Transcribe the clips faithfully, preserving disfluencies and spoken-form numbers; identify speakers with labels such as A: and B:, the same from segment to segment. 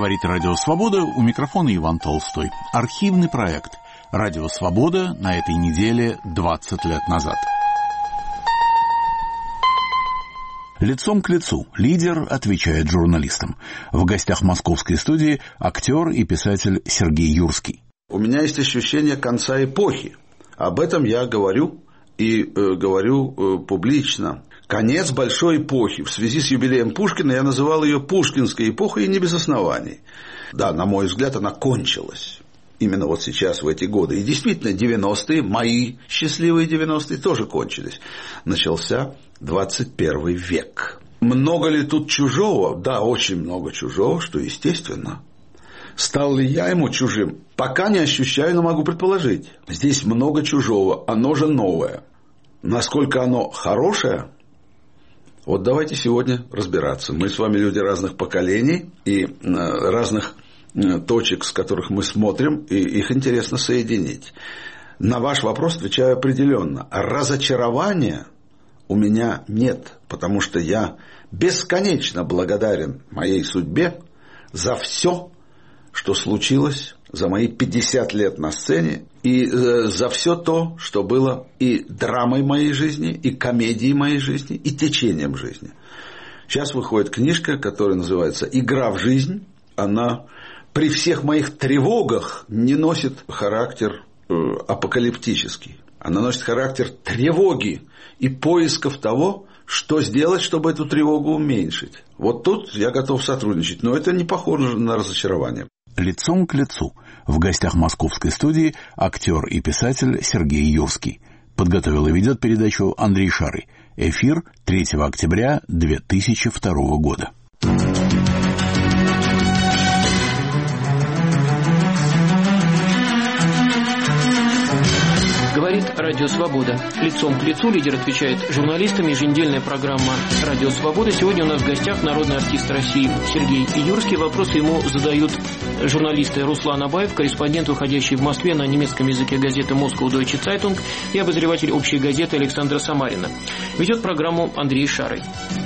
A: Говорит Радио Свобода, у микрофона Иван Толстой. Архивный проект Радио Свобода на этой неделе двадцать лет назад. Лицом к лицу лидер отвечает журналистам. В гостях московской студии актер и писатель Сергей Юрский.
B: У меня есть ощущение конца эпохи. Об этом я говорю и э, говорю э, публично. Конец большой эпохи. В связи с юбилеем Пушкина я называл ее Пушкинской эпохой, и не без оснований. Да, на мой взгляд, она кончилась. Именно вот сейчас, в эти годы. И действительно, девяностые, мои счастливые девяностые тоже кончились. Начался двадцать первый век. Много ли тут чужого? Да, очень много чужого, что естественно. Стал ли я ему чужим? Пока не ощущаю, но могу предположить. Здесь много чужого, оно же новое. Насколько оно хорошее? Вот давайте сегодня разбираться. Мы с вами люди разных поколений и разных точек, с которых мы смотрим, и их интересно соединить. На ваш вопрос отвечаю определенно. Разочарования у меня нет, потому что я бесконечно благодарен моей судьбе за все, что случилось за мои пятьдесят лет на сцене, и за все то, что было и драмой моей жизни, и комедией моей жизни, и течением жизни. Сейчас выходит книжка, которая называется «Игра в жизнь». Она при всех моих тревогах не носит характер э, апокалиптический. Она носит характер тревоги и поисков того, что сделать, чтобы эту тревогу уменьшить. Вот тут я готов сотрудничать, но это не похоже на разочарование.
A: Лицом к лицу. В гостях московской студии актер и писатель Сергей Юрский. Подготовил и ведет передачу Андрей Шарый. Эфир третьего октября две тысячи второго года.
C: Говорит Радио Свобода. Лицом к лицу лидер отвечает журналистам. Еженедельная программа Радио Свобода. Сегодня у нас в гостях народный артист России Сергей Юрский. Вопросы ему задают журналисты Руслан Абаев, корреспондент, выходящий в Москве на немецком языке газеты Moscow Deutsche Zeitung, и обозреватель общей газеты Александра Самарина. Ведет программу Андрей Шарый.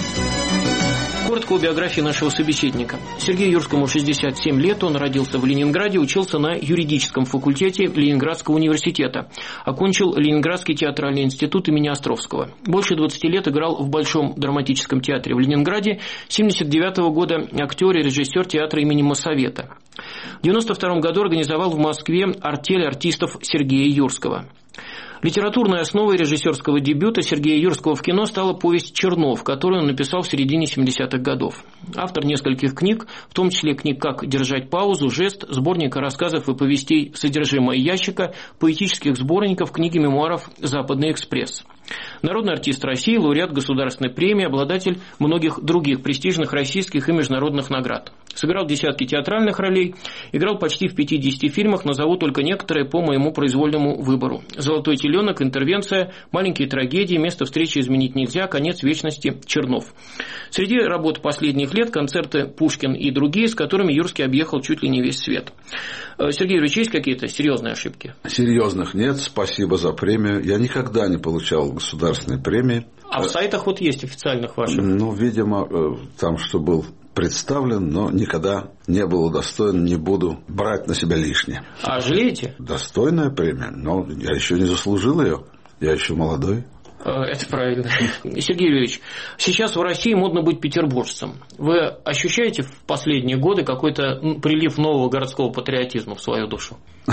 C: Коротко о биографии нашего собеседника. Сергею Юрскому шестьдесят семь лет, он родился в Ленинграде, учился на юридическом факультете Ленинградского университета. Окончил Ленинградский театральный институт имени Островского. Больше двадцати лет играл в Большом драматическом театре в Ленинграде. С семьдесят девятого года актер и режиссер театра имени Моссовета. В девяносто втором году организовал в Москве артель артистов Сергея Юрского. Литературной основой режиссерского дебюта Сергея Юрского в кино стала повесть «Чернов», которую он написал в середине семидесятых годов. Автор нескольких книг, в том числе книг «Как держать паузу», «Жест», сборника рассказов и повестей «Содержимое ящика», поэтических сборников, книги мемуаров «Западный экспресс». Народный артист России, лауреат государственной премии, обладатель многих других престижных российских и международных наград. Сыграл десятки театральных ролей, играл почти в пятидесяти фильмах, назову только некоторые по моему произвольному выбору. «Золотой теленок», «Интервенция», «Маленькие трагедии», «Место встречи изменить нельзя», «Конец вечности», «Чернов». Среди работ последних лет концерты «Пушкин» и другие, с которыми Юрский объехал чуть ли не весь свет. Сергей Юрьевич, есть какие-то серьезные ошибки?
B: Серьезных нет, спасибо за премию. Я никогда не получал государственной премии.
C: А в сайтах вот есть официальных ваших?
B: Ну, видимо, там, что был представлен, но никогда не был удостоен, не буду брать на себя лишнее.
C: А жалеете?
B: Достойная премия, но я еще не заслужил ее, я еще молодой.
C: Это правильно. Сергей Юрьевич, сейчас в России модно быть петербуржцем. Вы ощущаете в последние годы какой-то прилив нового городского патриотизма в свою душу?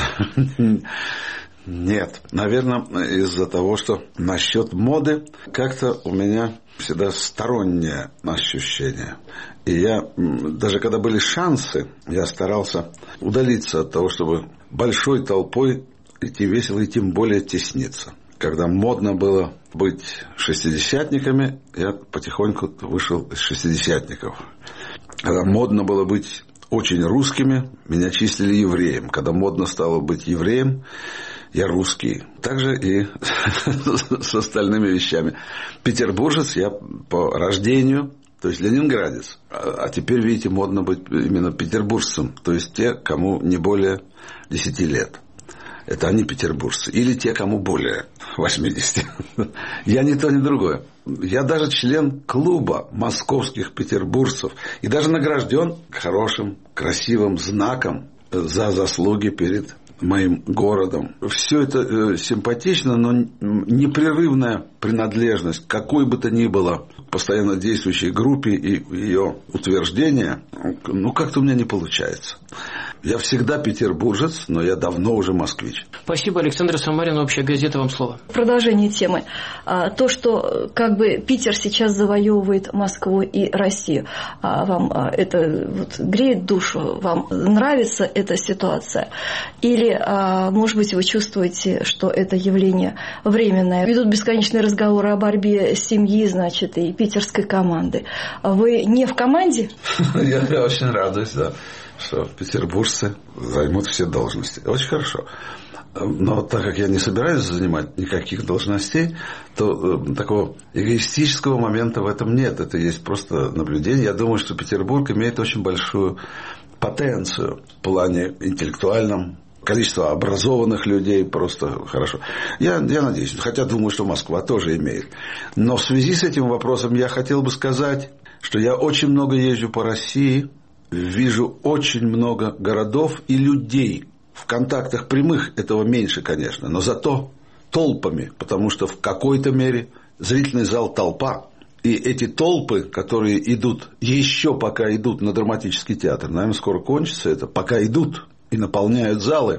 B: Нет, наверное, из-за того, что насчет моды как-то у меня всегда стороннее ощущение. И я, даже когда были шансы, я старался удалиться от того, чтобы большой толпой идти весело и тем более тесниться. Когда модно было быть шестидесятниками, я потихоньку вышел из шестидесятников. Когда модно было быть очень русскими, меня числили евреем. Когда модно стало быть евреем, я русский. Также и с остальными вещами. Петербуржец я по рождению, то есть ленинградец. А теперь, видите, модно быть именно петербуржцем. То есть те, кому не более десяти лет. это они петербуржцы. Или те, кому более восьмидесяти. Я ни то, ни другое. Я даже член клуба московских петербуржцев. И даже награжден хорошим, красивым знаком за заслуги перед моим городом. Все это симпатично, но непрерывная принадлежность какой бы то ни было постоянно действующей группе и ее утверждение, ну, как-то у меня не получается. Я всегда петербуржец, но я давно уже москвич.
C: Спасибо, Александр Самарин, «Общая газета», вам слово.
D: Продолжение темы. То, что как бы Питер сейчас завоевывает Москву и Россию, вам это вот греет душу, вам нравится эта ситуация? Или, может быть, вы чувствуете, что это явление временное? Ведут бесконечные разговоры о борьбе семьи, значит, и питерской команды. Вы не в команде?
B: Я очень радуюсь, да, что петербуржцы займут все должности. Очень хорошо. Но так как я не собираюсь занимать никаких должностей, то э, такого эгоистического момента в этом нет. Это есть просто наблюдение. Я думаю, что Петербург имеет очень большую потенцию в плане интеллектуальном. Количество образованных людей просто хорошо. Я, я надеюсь, хотя думаю, что Москва тоже имеет. Но в связи с этим вопросом я хотел бы сказать, что я очень много езжу по России, вижу очень много городов и людей. В контактах прямых этого меньше, конечно, но зато толпами, потому что в какой-то мере зрительный зал толпа. И эти толпы, которые идут, еще пока идут на драматический театр, наверное, скоро кончится это, пока идут и наполняют залы,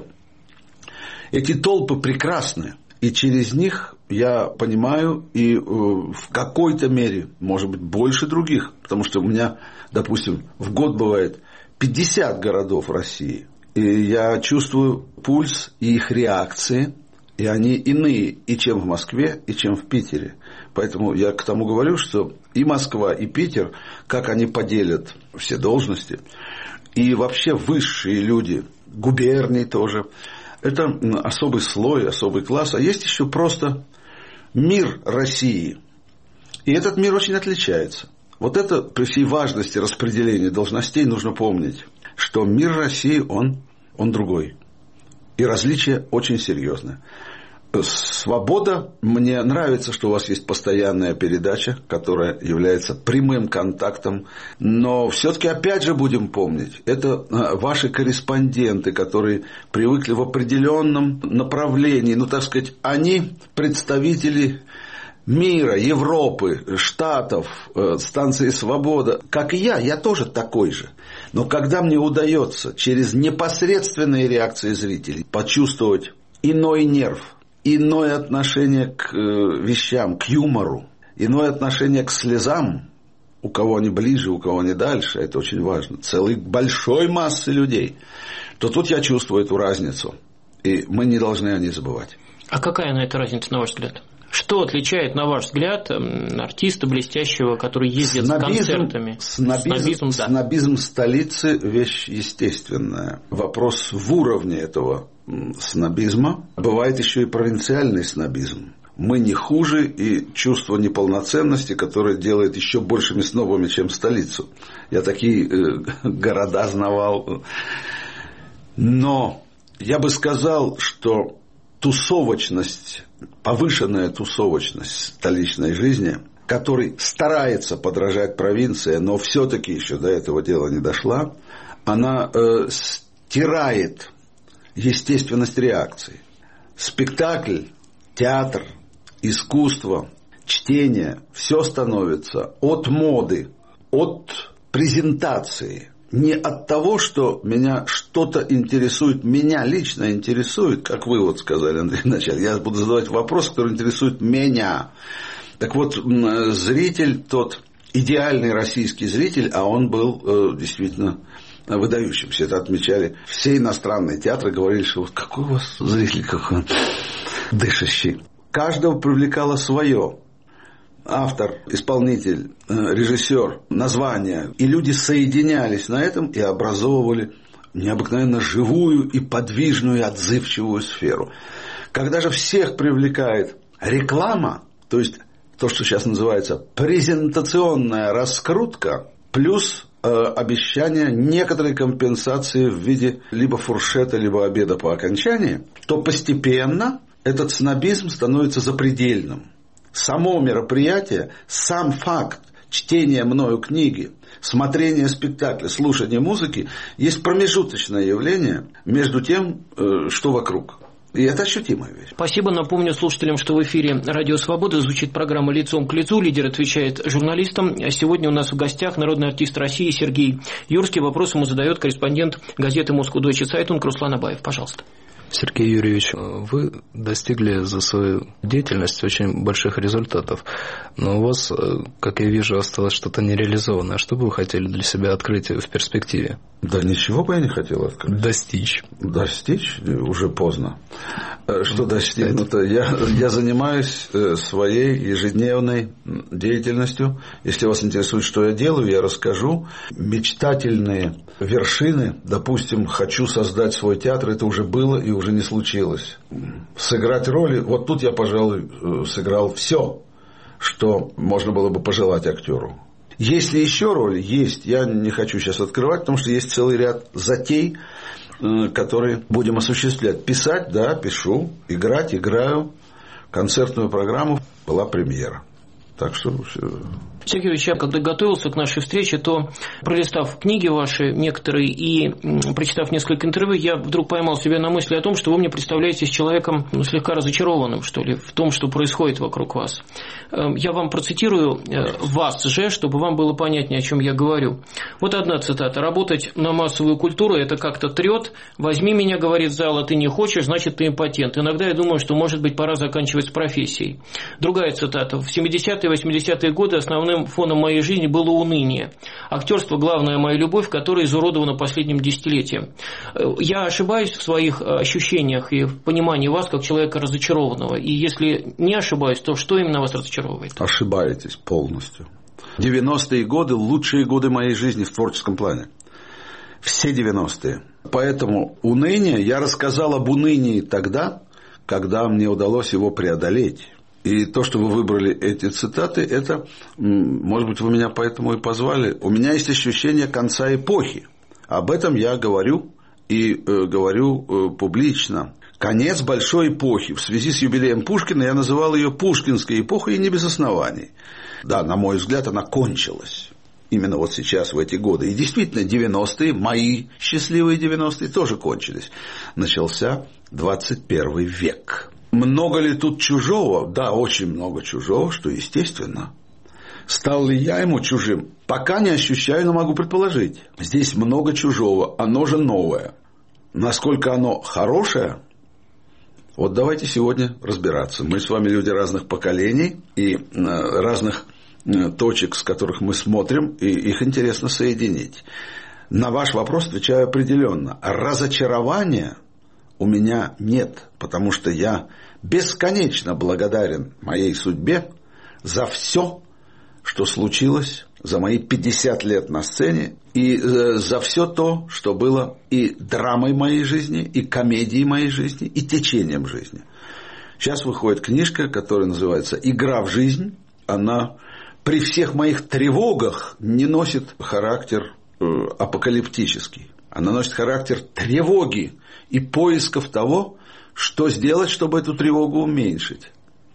B: эти толпы прекрасны. И через них я понимаю и э, в какой-то мере, может быть, больше других, потому что у меня, допустим, в год бывает пятьдесят городов России, и я чувствую пульс и их реакции, и они иные и чем в Москве, и чем в Питере. Поэтому я к тому говорю, что и Москва, и Питер, как они поделят все должности, и вообще высшие люди, губернии тоже, это особый слой, особый класс. А есть еще просто мир России. И этот мир очень отличается. Вот это при всей важности распределения должностей нужно помнить, что мир России, он, он другой. И различия очень серьезные. Свобода. Мне нравится, что у вас есть постоянная передача, которая является прямым контактом. Но все-таки опять же будем помнить, это ваши корреспонденты, которые привыкли в определенном направлении. Ну, так сказать, они представители мира, Европы, Штатов, станции «Свобода». Как и я, я тоже такой же. Но когда мне удается через непосредственные реакции зрителей почувствовать иной нерв, иное отношение к вещам, к юмору, иное отношение к слезам, у кого они ближе, у кого они дальше, это очень важно, целой большой массы людей, то тут я чувствую эту разницу, и мы не должны о ней забывать.
C: А какая на эта разница, на ваш взгляд? Что отличает, на ваш взгляд, артиста блестящего, который ездит снобизм, с концертами?
B: Снобизм, снобизм, да. Снобизм столицы – вещь естественная. Вопрос в уровне этого снобизма. Бывает еще и провинциальный снобизм. Мы не хуже, и чувство неполноценности, которое делает еще большими снобами, чем столицу. Я такие э, города знавал. Но я бы сказал, что тусовочность, повышенная тусовочность столичной жизни, которой старается подражать провинция, но все-таки еще до этого дела не дошла, она э, стирает естественность реакции. Спектакль, театр, искусство, чтение, все становится от моды, от презентации. Не от того, что меня что-то интересует, меня лично интересует, как вы вот сказали, Андрей, вначале. Я буду задавать вопрос, который интересует меня. Так вот, зритель, тот идеальный российский зритель, а он был э, действительно выдающимся. Это отмечали все иностранные театры, говорили, что вот какой у вас зритель, какой он дышащий. Каждого привлекало свое. Автор, исполнитель, режиссер, название. И люди соединялись на этом и образовывали необыкновенно живую и подвижную и отзывчивую сферу. Когда же всех привлекает реклама, то есть то, что сейчас называется презентационная раскрутка, плюс э, обещание некоторой компенсации в виде либо фуршета, либо обеда по окончании, то постепенно этот снобизм становится запредельным. Само мероприятие, сам факт чтения мною книги, смотрение спектакля, слушание музыки есть промежуточное явление между тем, что вокруг. И это ощутимая вещь.
C: Спасибо. Напомню слушателям, что в эфире «Радио Свобода» звучит программа «Лицом к лицу». Лидер отвечает журналистам. А сегодня у нас в гостях народный артист России Сергей Юрский. Вопрос ему задает корреспондент газеты «Москва-Дойче Цайтунг» Руслан Абаев. Пожалуйста.
E: Сергей Юрьевич, вы достигли за свою деятельность очень больших результатов, но у вас, как я вижу, осталось что-то нереализованное. Что бы вы хотели для себя открыть в перспективе?
B: Да ничего бы я не хотел открыть.
E: Достичь.
B: Достичь? Уже поздно. Что достигнуто? Я, я занимаюсь своей ежедневной деятельностью. Если вас интересует, что я делаю, я расскажу. Мечтательные вершины, допустим, хочу создать свой театр, это уже было и уже не случилось. Сыграть роли, вот тут я, пожалуй, сыграл все, что можно было бы пожелать актеру. Есть ли еще роли? Есть. Я не хочу сейчас открывать, потому что есть целый ряд затей, которые будем осуществлять. Писать, да, пишу. Играть, играю. Концертную программу была премьера. Так что...
C: Сергей Ильич, я когда готовился к нашей встрече, то, пролистав книги ваши некоторые и прочитав несколько интервью, я вдруг поймал себя на мысли о том, что вы мне представляетесь человеком, ну, слегка разочарованным, что ли, в том, что происходит вокруг вас. Я вам процитирую вас же, чтобы вам было понятнее, о чем я говорю. Вот одна цитата. «Работать на массовую культуру – это как-то трет. Возьми меня, говорит зал, а ты не хочешь, значит, ты импотент. Иногда я думаю, что, может быть, пора заканчивать с профессией». Другая цитата. «В семидесятые и восьмидесятые годы основным фоном моей жизни было уныние. Актерство – главная моя любовь, которая изуродована последним десятилетием». Я ошибаюсь в своих ощущениях и в понимании вас как человека разочарованного. И если не ошибаюсь, то что именно вас разочаровывает?
B: Ошибаетесь полностью. девяностые годы – лучшие годы моей жизни в творческом плане. Все девяностые. Поэтому уныние, я рассказал об унынии тогда, когда мне удалось его преодолеть. И то, что вы выбрали эти цитаты, это, может быть, вы меня поэтому и позвали. У меня есть ощущение конца эпохи. Об этом я говорю и э, говорю э, публично. Конец большой эпохи. В связи с юбилеем Пушкина я называл ее Пушкинской эпохой, и не без оснований. Да, на мой взгляд, она кончилась. Именно вот сейчас, в эти годы. И действительно, девяностые, мои счастливые девяностые, тоже кончились. Начался двадцать первый век. Много ли тут чужого? Да, очень много чужого, что естественно. Стал ли я ему чужим? Пока не ощущаю, но могу предположить. Здесь много чужого, оно же новое. Насколько оно хорошее? Вот давайте сегодня разбираться. Мы с вами люди разных поколений и разных точек, с которых мы смотрим, и их интересно соединить. На ваш вопрос отвечаю определенно. Разочарования у меня нет, потому что я бесконечно благодарен моей судьбе за все, что случилось за мои пятьдесят лет на сцене, и за все то, что было и драмой моей жизни, и комедией моей жизни, и течением жизни. Сейчас выходит книжка, которая называется «Игра в жизнь». Она при всех моих тревогах не носит характер э, апокалиптический. Она носит характер тревоги и поисков того, что сделать, чтобы эту тревогу уменьшить.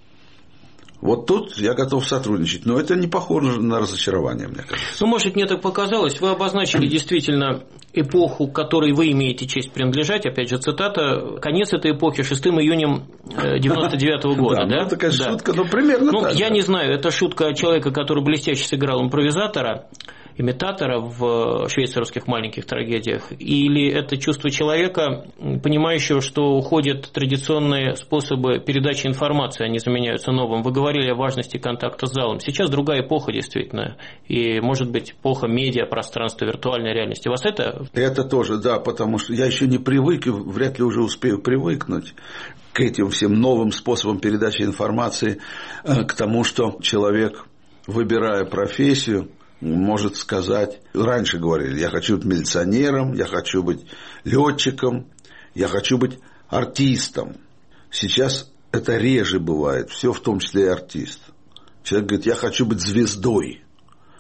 B: Вот тут я готов сотрудничать, но это не похоже на разочарование, мне кажется.
C: Ну, может, мне так показалось. Вы обозначили действительно эпоху, которой вы имеете честь принадлежать. Опять же, цитата. Конец этой эпохи шестым июня девяносто девятого года.
B: Да,
C: да?
B: Ну, такая да. шутка, но примерно
C: ну,
B: так.
C: Я
B: да.
C: не знаю, это шутка человека, который блестяще сыграл импровизатора, имитатора в швейцарских маленьких трагедиях, или это чувство человека, понимающего, что уходят традиционные способы передачи информации, они заменяются новым. Вы говорили о важности контакта с залом. Сейчас другая эпоха, действительно, и, может быть, эпоха медиа, пространства, виртуальной реальности. Вас это...
B: Это тоже, да, потому что я еще не привык, и вряд ли уже успею привыкнуть к этим всем новым способам передачи информации, к тому, что человек, выбирая профессию, может сказать, раньше говорили, я хочу быть милиционером, я хочу быть летчиком, я хочу быть артистом. Сейчас это реже бывает, все в том числе и артист. Человек говорит, я хочу быть звездой.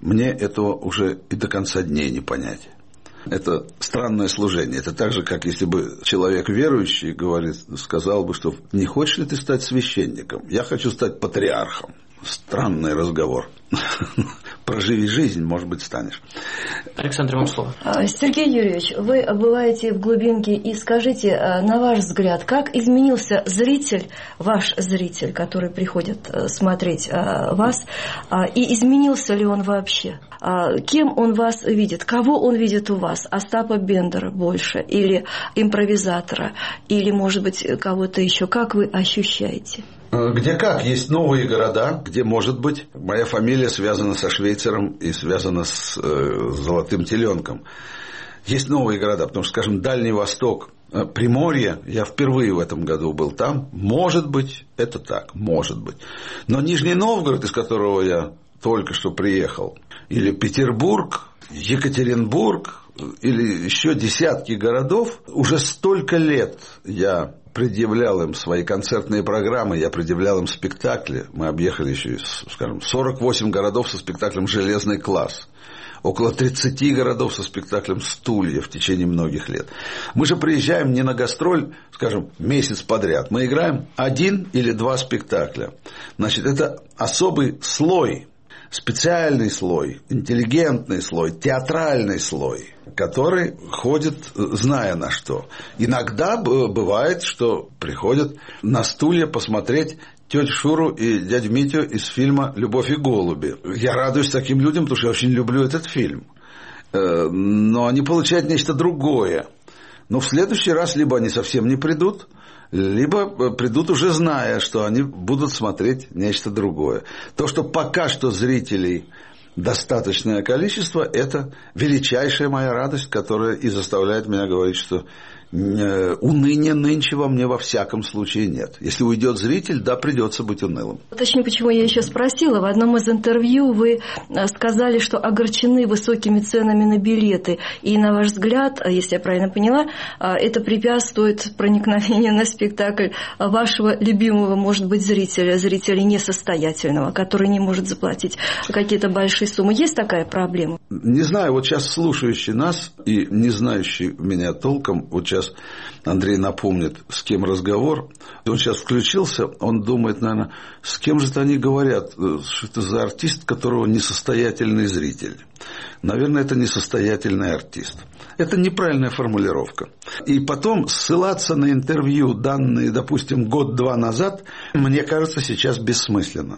B: мне этого уже и до конца дней не понять. Это странное служение. Это так же, как если бы человек верующий говорит, сказал бы, что не хочешь ли ты стать священником? Я хочу стать патриархом. Странный разговор. Проживи жизнь, может быть, станешь.
C: Александр, вам слово.
D: Сергей Юрьевич, вы бываете в глубинке, и скажите, на ваш взгляд, как изменился зритель, ваш зритель, который приходит смотреть вас, и изменился ли он вообще? Кем он вас видит? Кого он видит у вас? Остапа Бендера больше? Или импровизатора? Или, может быть, кого-то еще? Как вы ощущаете?
B: Где как? Есть новые города, где, может быть, моя фамилия связана со Швейцером и связана с э, Золотым теленком. Есть новые города, потому что, скажем, Дальний Восток, Приморье, я впервые в этом году был там. Может быть, это так, может быть. Но Нижний Новгород, из которого я только что приехал, или Петербург, Екатеринбург, или еще десятки городов, уже столько лет я предъявлял им свои концертные программы, я предъявлял им спектакли. Мы объехали еще, скажем, сорок восемь городов со спектаклем «Железный класс». Около тридцати городов со спектаклем «Стулья» в течение многих лет. Мы же приезжаем не на гастроль, скажем, месяц подряд. Мы играем один или два спектакля. Значит, это особый слой, специальный слой, интеллигентный слой, театральный слой, который ходит, зная на что. Иногда бывает, что приходят на стулья посмотреть тетю Шуру и дядю Митю из фильма «Любовь и голуби». Я радуюсь таким людям, потому что я очень люблю этот фильм. Но они получают нечто другое. Но в следующий раз либо они совсем не придут, либо придут уже зная, что они будут смотреть нечто другое. То, что пока что зрителей достаточное количество, это величайшая моя радость, которая и заставляет меня говорить, что уныния нынче во мне во всяком случае нет. Если уйдет зритель, да, придется быть унылым.
D: Точнее, почему я еще спросила. В одном из интервью вы сказали, что огорчены высокими ценами на билеты. И, на ваш взгляд, если я правильно поняла, это препятствует проникновению на спектакль вашего любимого, может быть, зрителя, зрителя несостоятельного, который не может заплатить какие-то большие суммы. Есть такая проблема?
B: Не знаю, вот сейчас слушающий нас и не знающий меня толком, вот сейчас Андрей напомнит, с кем разговор. Он сейчас включился, он думает, наверное, с кем же это они говорят, что это за артист, которого несостоятельный зритель. Наверное, это несостоятельный артист. Это неправильная формулировка. И потом ссылаться на интервью, данные, допустим, год-два назад, мне кажется, сейчас бессмысленно.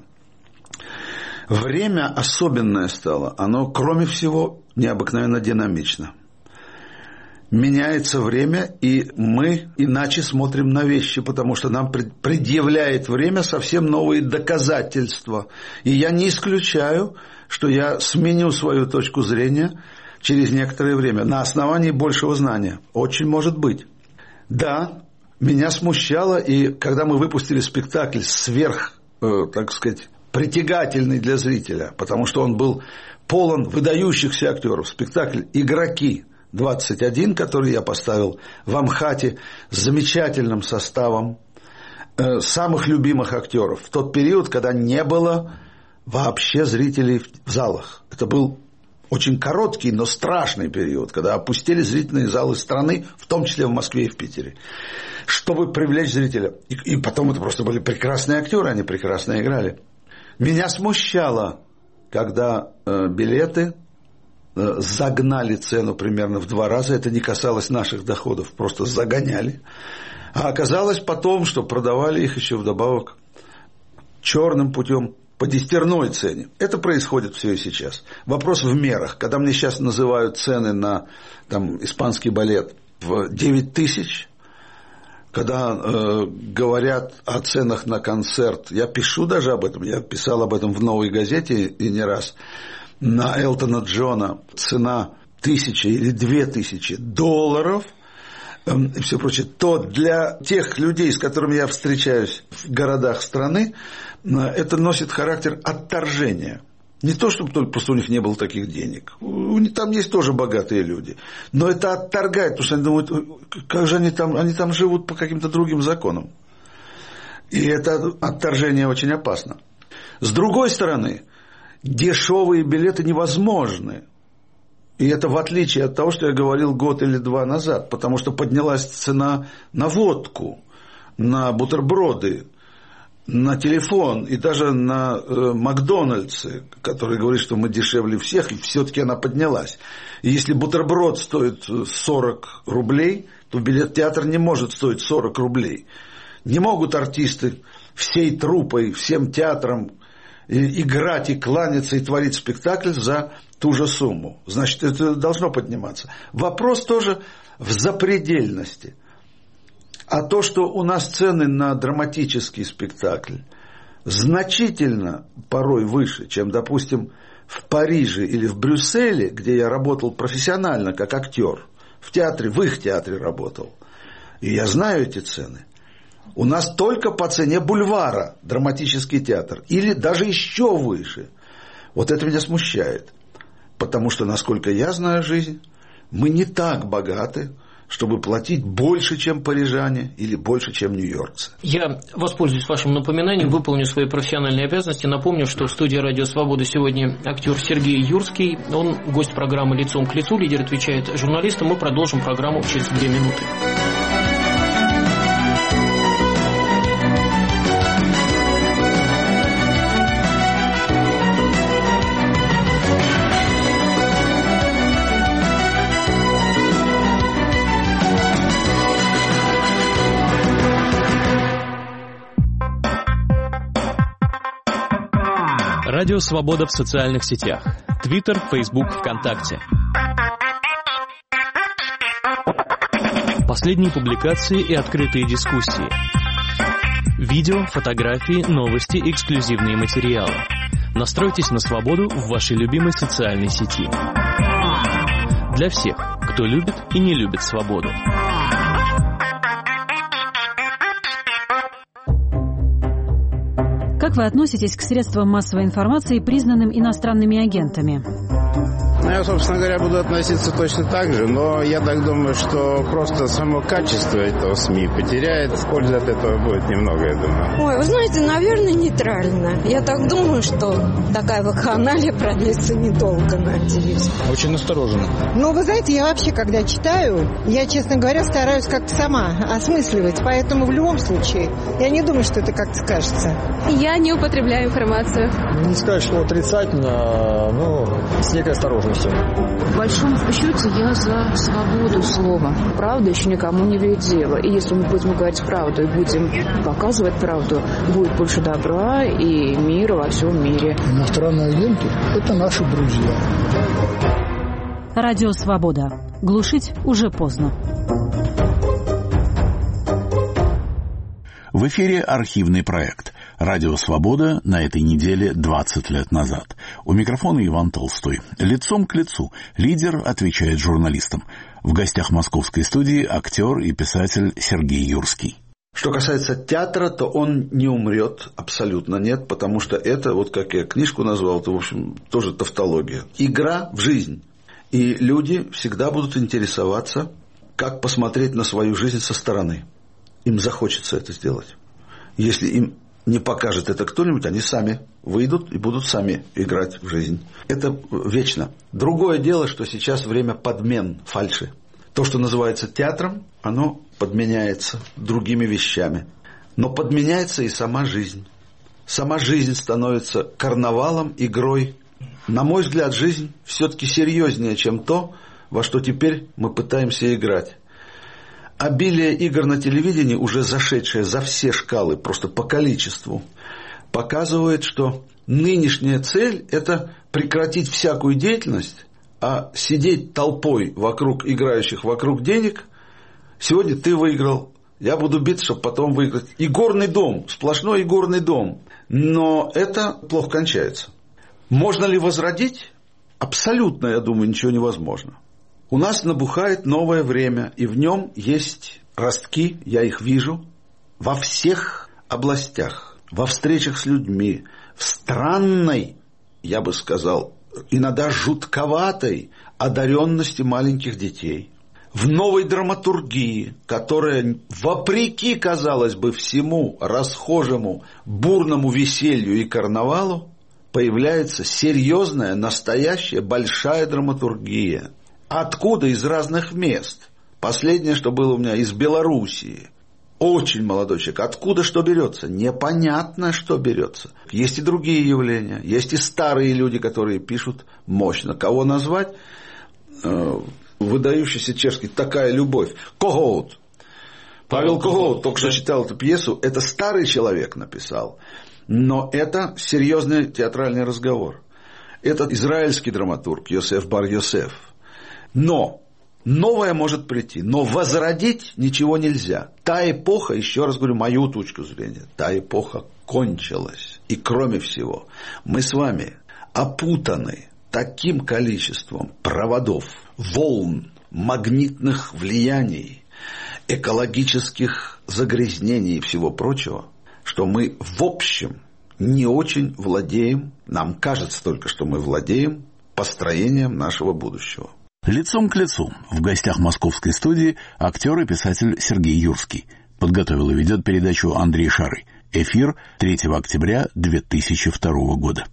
B: Время особенное стало. Оно, кроме всего, необыкновенно динамично. Меняется время, и мы иначе смотрим на вещи, потому что нам предъявляет время совсем новые доказательства. И я не исключаю, что я сменю свою точку зрения через некоторое время на основании большего знания. Очень может быть. Да, меня смущало, и когда мы выпустили спектакль сверх, э, так сказать, притягательный для зрителя, потому что он был полон выдающихся актеров, спектакль «Игроки», двадцать один, который я поставил в Амхате с замечательным составом э, самых любимых актеров в тот период, когда не было вообще зрителей в залах. Это был очень короткий, но страшный период, когда опустили зрительные залы страны, в том числе в Москве и в Питере, чтобы привлечь зрителя. И, и потом это просто были прекрасные актеры, они прекрасно играли. Меня смущало, когда э, билеты загнали цену примерно в два раза. Это не касалось наших доходов, просто загоняли. А оказалось потом, что продавали их еще вдобавок черным путем по десятерной цене. Это происходит все и сейчас. Вопрос в мерах. Когда мне сейчас называют цены на там, испанский балет в девять тысяч, когда э, говорят о ценах на концерт, я пишу даже об этом, я писал об этом в «Новой газете» и не раз, на Элтона Джона цена тысяча или две тысячи долларов и все прочее, то для тех людей, с которыми я встречаюсь в городах страны, это носит характер отторжения. Не то, чтобы только просто у них не было таких денег. Там есть тоже богатые люди. Но это отторгает, потому что они думают, как же они там, они там живут по каким-то другим законам. И это отторжение очень опасно. С другой стороны, дешевые билеты невозможны. И это в отличие от того, что я говорил год или два назад, потому что поднялась цена на водку, на бутерброды, на телефон и даже на э, Макдональдсы, которые говорят, что мы дешевле всех, и все-таки она поднялась. И если бутерброд стоит сорок рублей, то билет в театр не может стоить сорок рублей. Не могут артисты всей труппой, всем театром играть и кланяться и творить спектакль за ту же сумму. Значит, это должно подниматься. Вопрос тоже в запредельности. А то, что у нас цены на драматический спектакль значительно порой выше, чем, допустим, в Париже или в Брюсселе, где я работал профессионально как актер, в театре, в их театре работал, и я знаю эти цены. У нас только по цене бульвара драматический театр, или даже еще выше. Вот это меня смущает, потому что, насколько я знаю жизнь, мы не так богаты, чтобы платить больше, чем парижане, или больше, чем нью-йоркцы.
C: Я воспользуюсь вашим напоминанием, выполню свои профессиональные обязанности. Напомню, что в студии «Радио Свобода» сегодня актер Сергей Юрский. Он гость программы «Лицом к лицу», лидер отвечает журналистам. Мы продолжим программу через две минуты.
F: Радио «Свобода» в социальных сетях. Твиттер, Фейсбук, ВКонтакте. Последние публикации и открытые дискуссии. Видео, фотографии, новости, эксклюзивные материалы. Настройтесь на свободу в вашей любимой социальной сети. Для всех, кто любит и не любит свободу.
G: Как вы относитесь к средствам массовой информации, признанным иностранными агентами?
H: Ну, я, собственно говоря, буду относиться точно так же, но я так думаю, что просто само качество этого СМИ потеряет, пользы от этого будет немного, я думаю.
I: Ой, вы знаете, наверное, нейтрально. Я так думаю, что такая вакханалия продлится недолго, надеюсь.
J: Очень настороженно.
K: Ну, вы знаете, я вообще, когда читаю, я, честно говоря, стараюсь как-то сама осмысливать, поэтому в любом случае я не думаю, что это как-то скажется.
L: Я не употребляю информацию.
J: Не сказать, что отрицательно, но с некой осторожностью.
M: В большом счете я за свободу слова. Правда еще никому не вредит дело. И если мы будем говорить правду и будем показывать правду, будет больше добра и мира во всем мире.
N: Иностранные агенты – это наши друзья.
G: Радио «Свобода». Глушить уже поздно.
A: В эфире архивный проект «Радио Свобода» на этой неделе двадцать лет назад. У микрофона Иван Толстой. Лицом к лицу лидер отвечает журналистам. В гостях московской студии актер и писатель Сергей Юрский.
B: Что касается театра, то он не умрет, абсолютно нет, потому что это, вот как я книжку назвал, это, в общем, тоже тавтология. Игра в жизнь. И люди всегда будут интересоваться, как посмотреть на свою жизнь со стороны. Им захочется это сделать. Если им не покажет это кто-нибудь, они сами выйдут и будут сами играть в жизнь. Это вечно. Другое дело, что сейчас время подмен, фальши. То, что называется театром, оно подменяется другими вещами. Но подменяется и сама жизнь. Сама жизнь становится карнавалом, игрой. На мой взгляд, жизнь все-таки серьезнее, чем то, во что теперь мы пытаемся играть. Обилие игр на телевидении, уже зашедшее за все шкалы, просто по количеству, показывает, что нынешняя цель – это прекратить всякую деятельность, а сидеть толпой вокруг играющих вокруг денег. Сегодня ты выиграл, я буду биться, чтобы потом выиграть. Игорный дом, сплошной игорный дом. Но это плохо кончается. Можно ли возродить? Абсолютно, я думаю, ничего невозможно. У нас набухает новое время, и в нем есть ростки, я их вижу, во всех областях, во встречах с людьми, в странной, я бы сказал, иногда жутковатой одаренности маленьких детей, в новой драматургии, которая, вопреки, казалось бы, всему расхожему бурному веселью и карнавалу, появляется серьезная, настоящая, большая драматургия. Откуда? Из разных мест. Последнее, что было у меня, из Белоруссии. Очень молодой человек. Откуда что берется? Непонятно, что берется. Есть и другие явления. Есть и старые люди, которые пишут мощно. Кого назвать? Выдающийся чешский «Такая любовь». Когоут. Павел Когоут только что читал эту пьесу. Это старый человек написал. Но это серьезный театральный разговор. Это израильский драматург Йосеф бар Йосеф. Но новое может прийти. Но возродить ничего нельзя. Та эпоха, еще раз говорю, мою точку зрения, та эпоха кончилась. И кроме всего, мы с вами опутаны таким количеством проводов, волн, магнитных влияний, экологических загрязнений и всего прочего, что мы в общем не очень владеем, нам кажется только, что мы владеем построением нашего будущего.
A: Лицом к лицу. В гостях московской студии актер и писатель Сергей Юрский. Подготовил и ведет передачу Андрей Шары. Эфир третьего октября две тысячи второго года.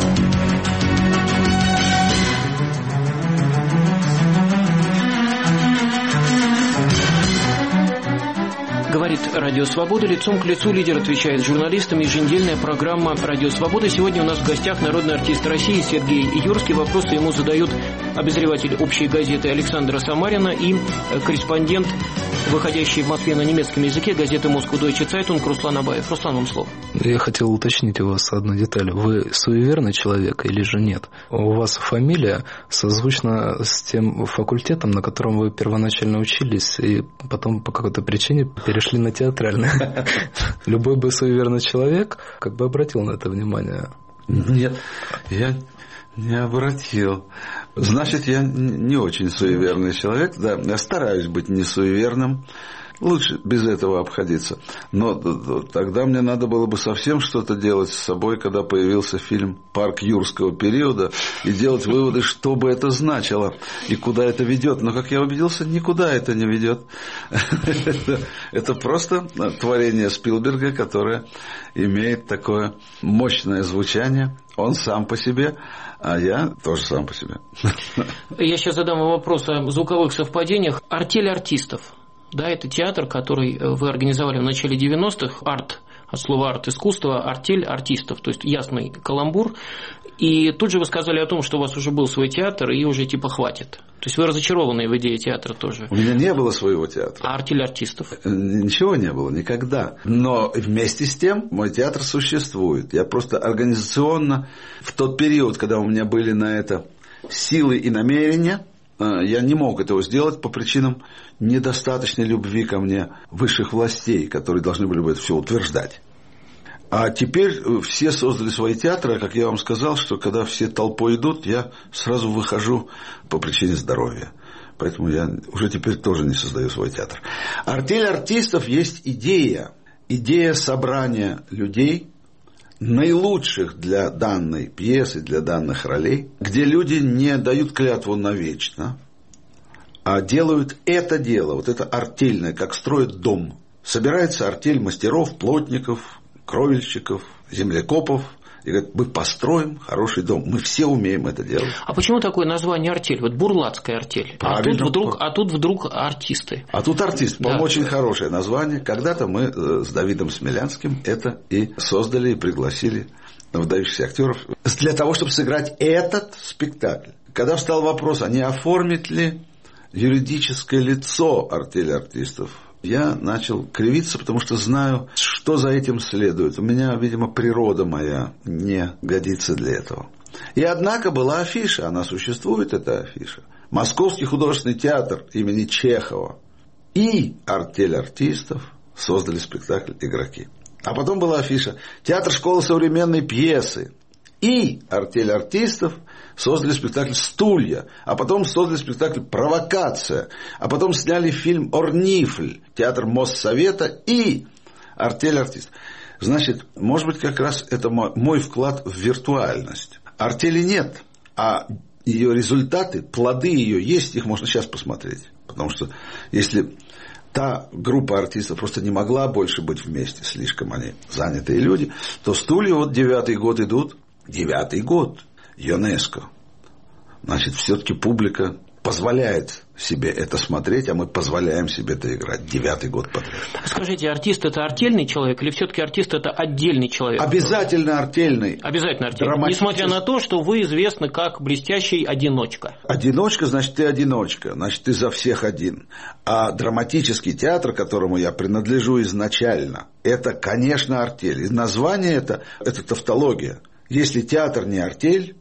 C: Говорит «Радио Свобода». Лицом к лицу лидер отвечает журналистам. Еженедельная программа «Радио Свобода». Сегодня у нас в гостях народный артист России Сергей Юрский. Вопросы ему задают обозреватель общей газеты Александра Самарина и корреспондент, выходящий в Москве на немецком языке, газеты «Москва Дойче Цайтунг» Руслан Абаев. Руслан, вам слово.
E: Я хотел уточнить у вас одну деталь. Вы суеверный человек или же нет? У вас фамилия созвучна с тем факультетом, на котором вы первоначально учились, и потом по какой-то причине перешли на театральный. Любой бы суеверный человек как бы обратил на это внимание.
B: Нет, я не обратил. Значит, я не очень суеверный человек. Да, я стараюсь быть не суеверным. Лучше без этого обходиться. Но тогда мне надо было бы совсем что-то делать с собой, когда появился фильм «Парк юрского периода», и делать выводы, что бы это значило и куда это ведет. Но, как я убедился, никуда это не ведет. Это просто творение Спилберга, которое имеет такое мощное звучание. Он сам по себе, а я тоже сам по себе.
C: Я сейчас задам вам вопрос о звуковых совпадениях. Артель артистов. Да, это театр, который вы организовали в начале девяностых, арт, от слова арт, искусство, артель артистов, то есть ясный каламбур. И тут же вы сказали о том, что у вас уже был свой театр, и уже типа хватит. То есть вы разочарованы в идее театра тоже.
B: У меня не было своего театра.
C: А артель артистов?
B: Ничего не было, никогда. Но вместе с тем мой театр существует. Я просто организационно в тот период, когда у меня были на это силы и намерения, я не мог этого сделать по причинам недостаточной любви ко мне высших властей, которые должны были бы это все утверждать. А теперь все создали свои театры, а как я вам сказал, что когда все толпой идут, я сразу выхожу по причине здоровья. Поэтому я уже теперь тоже не создаю свой театр. Артель артистов есть идея. Идея собрания людей, наилучших для данной пьесы, для данных ролей, где люди не дают клятву навечно, а делают это дело, вот это артельное, как строят дом. Собирается артель мастеров, плотников, кровельщиков, землекопов, и говорят, мы построим хороший дом. Мы все умеем это делать.
C: А почему такое название артель? Вот бурлацкая артель. А тут, вдруг, а тут вдруг артисты.
B: А тут артист. По-моему, да. Очень хорошее название. Когда-то мы с Давидом Смелянским это и создали, и пригласили выдающихся актеров для того, чтобы сыграть этот спектакль. Когда встал вопрос, а не оформить ли юридическое лицо артели артистов, я начал кривиться, потому что знаю, что за этим следует. У меня, видимо, природа моя не годится для этого. И однако была афиша, она существует, эта афиша. Московский художественный театр имени Чехова и артель артистов создали спектакль «Игроки». А потом была афиша «Театр школы современной пьесы» и артель артистов создали спектакль «Стулья», а потом создали спектакль «Провокация», а потом сняли фильм «Орнифль», театр Моссовета и артель артистов. Значит, может быть, как раз это мой вклад в виртуальность. Артели нет, а ее результаты, плоды ее есть, их можно сейчас посмотреть. Потому что если та группа артистов просто не могла больше быть вместе, слишком они занятые люди, то «Стулья» вот девятый год идут, Девятый год. ЮНЕСКО. Значит, все-таки публика позволяет себе это смотреть, а мы позволяем себе это играть девятый год подряд.
C: Скажите, артист – это артельный человек или все-таки артист – это отдельный человек?
B: Обязательно артельный.
C: Обязательно артельный. Несмотря на то, что вы известны как блестящий одиночка.
B: Одиночка, значит, ты одиночка, значит, ты за всех один. А драматический театр, которому я принадлежу изначально, это, конечно, артель. И название это – это тавтология. Если театр не артель,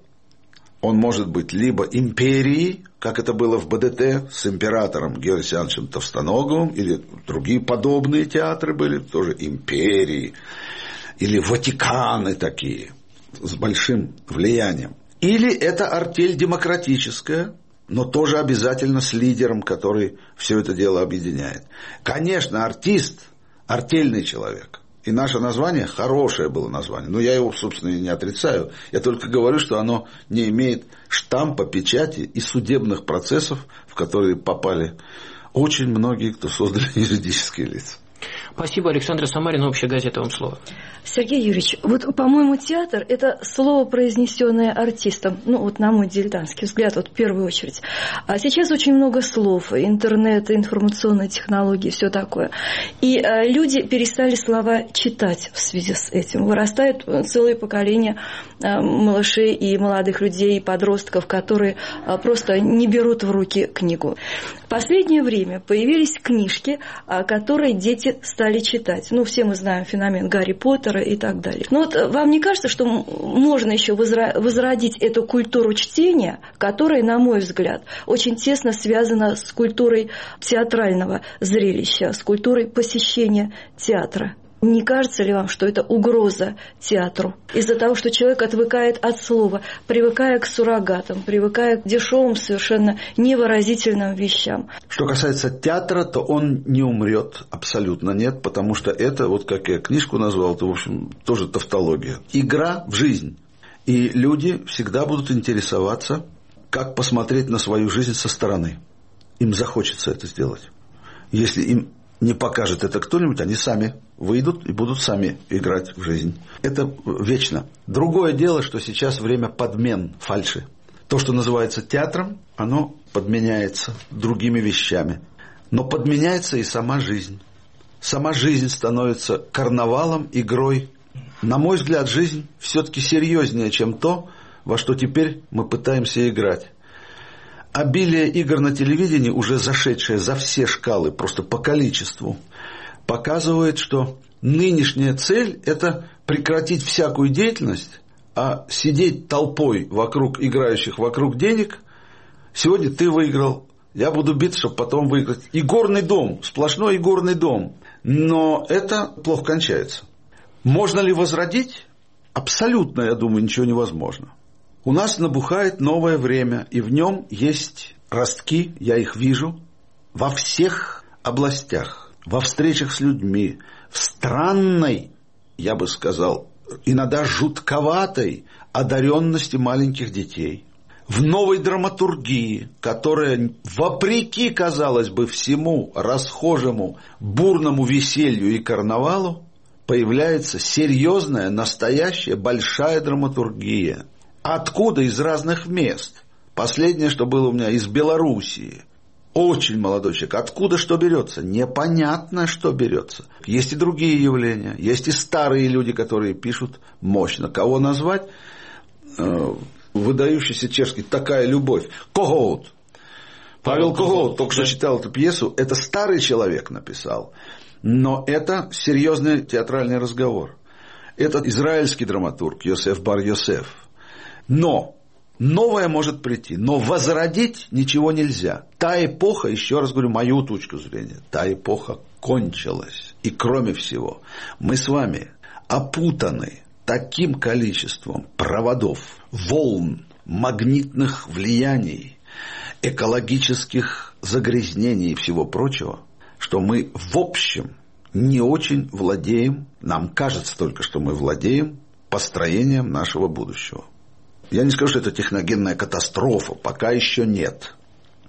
B: он может быть либо империей, как это было в БДТ с императором Георгием Александровичем Товстоноговым, или другие подобные театры были, тоже империи, или Ватиканы такие, с большим влиянием. Или это артель демократическая, но тоже обязательно с лидером, который все это дело объединяет. Конечно, артист – артельный человек. И наше название, хорошее было название, но я его, собственно, и не отрицаю. Я только говорю, что оно не имеет штампа, печати и судебных процессов, в которые попали очень многие, кто создали юридические лица.
C: Спасибо, Александра Самарина, «Общая газета», вам слово.
D: Сергей Юрьевич, вот, по-моему, театр – это слово, произнесенное артистом, ну, вот на мой дилетантский взгляд, вот в первую очередь. А сейчас очень много слов, интернет, информационные технологии, все такое. И а, люди перестали слова читать в связи с этим. Вырастает целое поколение а, малышей и молодых людей, и подростков, которые а, просто не берут в руки книгу. В последнее время появились книжки, а, которые дети стали читать. Ну, все мы знаем феномен Гарри Поттера и так далее. Но вот вам не кажется, что можно еще возродить эту культуру чтения, которая, на мой взгляд, очень тесно связана с культурой театрального зрелища, с культурой посещения театра? Не кажется ли вам, что это угроза театру? Из-за того, что человек отвыкает от слова, привыкая к суррогатам, привыкая к дешевым, совершенно невыразительным вещам.
B: Что касается театра, то он не умрет, абсолютно нет, потому что это, вот как я книжку назвал, это, в общем, тоже тавтология. Игра в жизнь. И люди всегда будут интересоваться, как посмотреть на свою жизнь со стороны. Им захочется это сделать. Если им не покажет это кто-нибудь, они сами выйдут и будут сами играть в жизнь. Это вечно. Другое дело, что сейчас время подмен, фальши. То, что называется театром, оно подменяется другими вещами. Но подменяется и сама жизнь. Сама жизнь становится карнавалом, игрой. На мой взгляд, жизнь все-таки серьезнее, чем то, во что теперь мы пытаемся играть. Обилие игр на телевидении, уже зашедшее за все шкалы, просто по количеству, показывает, что нынешняя цель – это прекратить всякую деятельность, а сидеть толпой вокруг играющих вокруг денег. Сегодня ты выиграл, я буду биться, чтобы потом выиграть. Игорный дом, сплошной игорный дом. Но это плохо кончается. Можно ли возродить? Абсолютно, я думаю, ничего невозможно. У нас набухает новое время, и в нем есть ростки, я их вижу, во всех областях, во встречах с людьми, в странной, я бы сказал, иногда жутковатой одаренности маленьких детей, в новой драматургии, которая, вопреки, казалось бы, всему расхожему бурному веселью и карнавалу, появляется серьезная, настоящая, большая драматургия. Откуда? Из разных мест. Последнее, что было у меня, из Белоруссии. Очень молодой человек. Откуда что берется? Непонятно, что берется. Есть и другие явления. Есть и старые люди, которые пишут мощно. Кого назвать? Выдающийся чешский «Такая любовь». Когоут. Павел Когоут только что читал эту пьесу. Это старый человек написал. Но это серьезный театральный разговор. Это израильский драматург Йосеф бар Йосеф. Но новое может прийти, но возродить ничего нельзя. Та эпоха, еще раз говорю, мою точку зрения, та эпоха кончилась. И кроме всего, мы с вами опутаны таким количеством проводов, волн, магнитных влияний, экологических загрязнений и всего прочего, что мы в общем не очень владеем, нам кажется только, что мы владеем построением нашего будущего. Я не скажу, что это техногенная катастрофа, пока еще нет.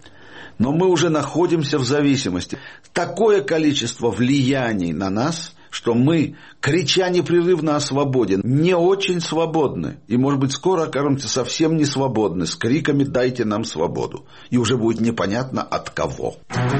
B: Но мы уже находимся в зависимости. Такое количество влияний на нас, что мы, крича непрерывно о свободе, не очень свободны. И, может быть, скоро окажемся совсем не свободны с криками «дайте нам свободу». И уже будет непонятно от кого.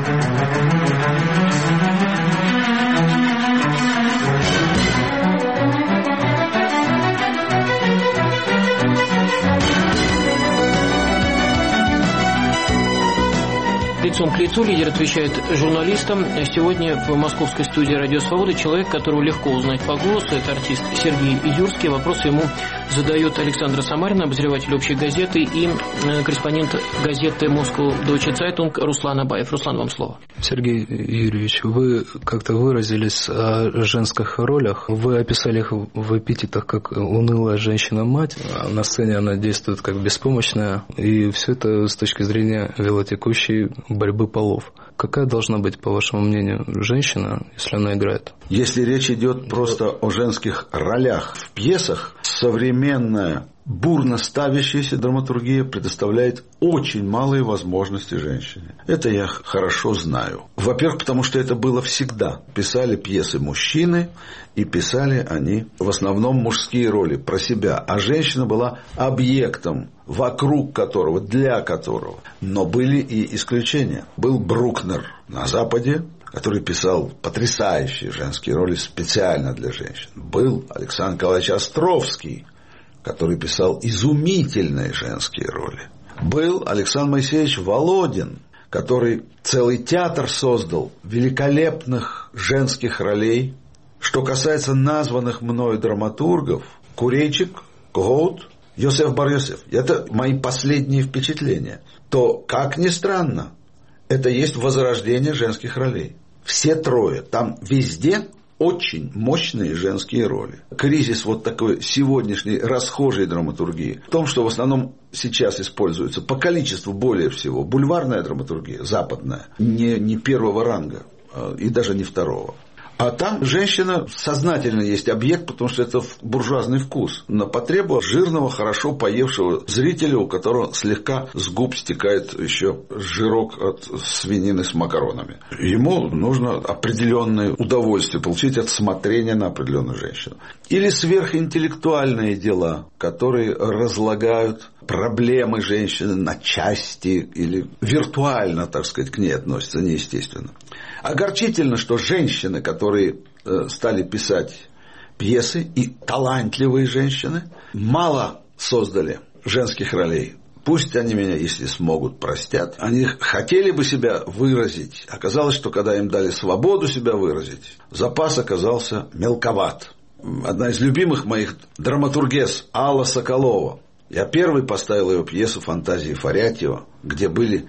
C: Лицом к лицу лидер отвечает журналистам. Сегодня в московской студии «Радио Свобода» человек, которого легко узнать по голосу. Это артист Сергей Юрский. Вопросы ему задает Александра Самарина, обозреватель «Общей газеты», и корреспондент газеты «Москва Дойче Цайтунг» Руслан Абаев. Руслан, вам слово.
E: Сергей Юрьевич, вы как-то выразились о женских ролях. Вы описали их в эпитетах как унылая женщина-мать, а на сцене она действует как беспомощная. И все это с точки зрения велотекущей борьбы полов. Какая должна быть, по вашему мнению, женщина, если она играет?
B: Если речь идет просто о женских ролях в пьесах, современная бурно ставящаяся драматургия предоставляет очень малые возможности женщине. Это я хорошо знаю. Во-первых, потому что это было всегда. Писали пьесы мужчины, и писали они в основном мужские роли про себя. А женщина была объектом, вокруг которого, для которого. Но были и исключения. Был Брукнер на Западе, который писал потрясающие женские роли специально для женщин. Был Александр Николаевич Островский, который писал изумительные женские роли. Был Александр Моисеевич Володин, который целый театр создал великолепных женских ролей. Что касается названных мною драматургов, Курейчик, Когоут, Йосеф Бар-Йосеф, это мои последние впечатления, то, как ни странно, это есть возрождение женских ролей. Все трое, там везде очень мощные женские роли. Кризис вот такой сегодняшней расхожей драматургии в том, что в основном сейчас используется по количеству более всего бульварная драматургия, западная, не, не первого ранга и даже не второго. А там женщина сознательно есть объект, потому что это буржуазный вкус. На потребу жирного, хорошо поевшего зрителя, у которого слегка с губ стекает еще жирок от свинины с макаронами. Ему нужно определенное удовольствие получить от смотрения на определенную женщину. Или сверхинтеллектуальные дела, которые разлагают проблемы женщины на части или виртуально, так сказать, к ней относятся неестественно. Огорчительно, что женщины, которые э, стали писать пьесы, и талантливые женщины, мало создали женских ролей. Пусть они меня, если смогут, простят. Они хотели бы себя выразить. Оказалось, что когда им дали свободу себя выразить, запас оказался мелковат. Одна из любимых моих драматургес Алла Соколова. Я первый поставил ее пьесу «Фантазии Фарятьева», где были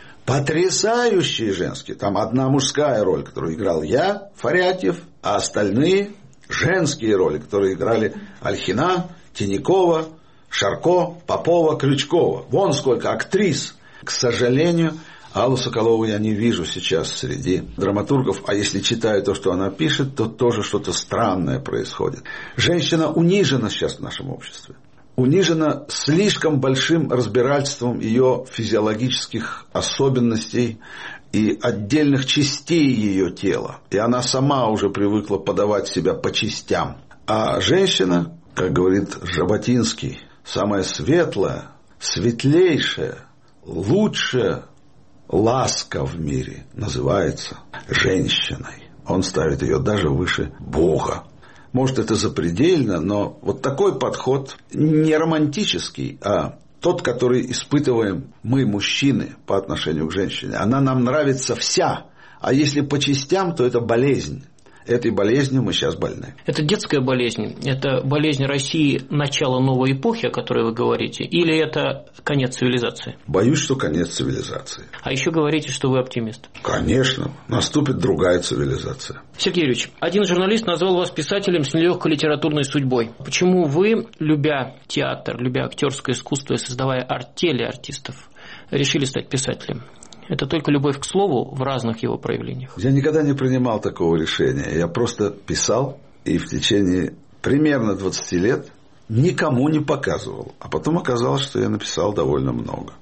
B: потрясающие женские. Там одна мужская роль, которую играл я, Фарятьев, а остальные женские роли, которые играли Ольхина, Тинякова, Шарко, Попова, Крючкова. Вон сколько актрис. К сожалению, Аллу Соколову я не вижу сейчас среди драматургов, а если читаю то, что она пишет, то тоже что-то странное происходит. Женщина унижена сейчас в нашем обществе. Унижена слишком большим разбирательством ее физиологических особенностей и отдельных частей ее тела. И она сама уже привыкла подавать себя по частям. А женщина, как говорит Жаботинский, самая светлая, светлейшая, лучшая ласка в мире называется женщиной. Он ставит ее даже выше Бога. Может, это запредельно, но вот такой подход не романтический, а тот, который испытываем мы, мужчины, по отношению к женщине. Она нам нравится вся, а если по частям, то это болезнь. Этой болезнью мы сейчас больны.
C: Это детская болезнь? Это болезнь России начала новой эпохи, о которой вы говорите? Или это конец цивилизации?
B: Боюсь, что конец цивилизации.
C: А еще говорите, что вы оптимист.
B: Конечно. Наступит другая цивилизация.
C: Сергей Юрьевич, один журналист назвал вас писателем с нелегкой литературной судьбой. Почему вы, любя театр, любя актерское искусство и создавая артели артистов, решили стать писателем? Это только любовь к слову в разных его проявлениях.
B: Я никогда не принимал такого решения. Я просто писал и в течение примерно двадцати лет никому не показывал. А потом оказалось, что я написал довольно много.